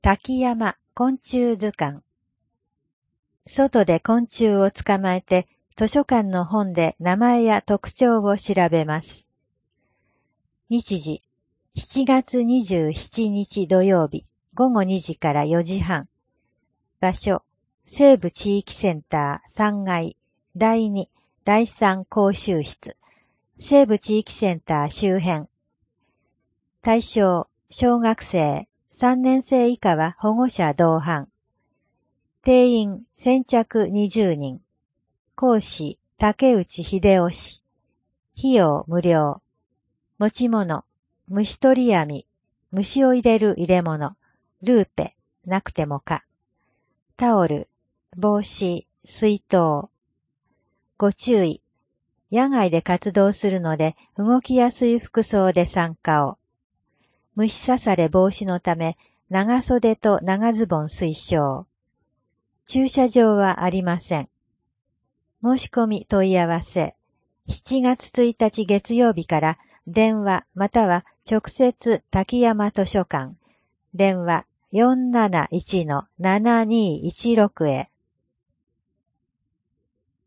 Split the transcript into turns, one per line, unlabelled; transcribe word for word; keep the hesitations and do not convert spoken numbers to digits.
滝山昆虫図鑑。外で昆虫を捕まえて図書館の本で名前や特徴を調べます。日時、しちがつにじゅうしちにち土曜日ごごにじからよじはん。場所、西部地域センターさんがいだいにだいさん講習室、西部地域センター周辺。対象、小学生、さんねんせい以下は保護者同伴。定員先着にじゅうにん。講師、竹内秀夫氏。費用無料。持ち物、虫取り網、虫を入れる入れ物、ルーペ、なくてもか。タオル、帽子、水筒。ご注意。野外で活動するので動きやすい服装で参加を。虫刺され防止のため長袖と長ズボン推奨。駐車場はありません。申し込み問い合わせ。しちがつついたち月曜日から電話または直接滝山図書館。電話 よんなないちのななにいちろく へ。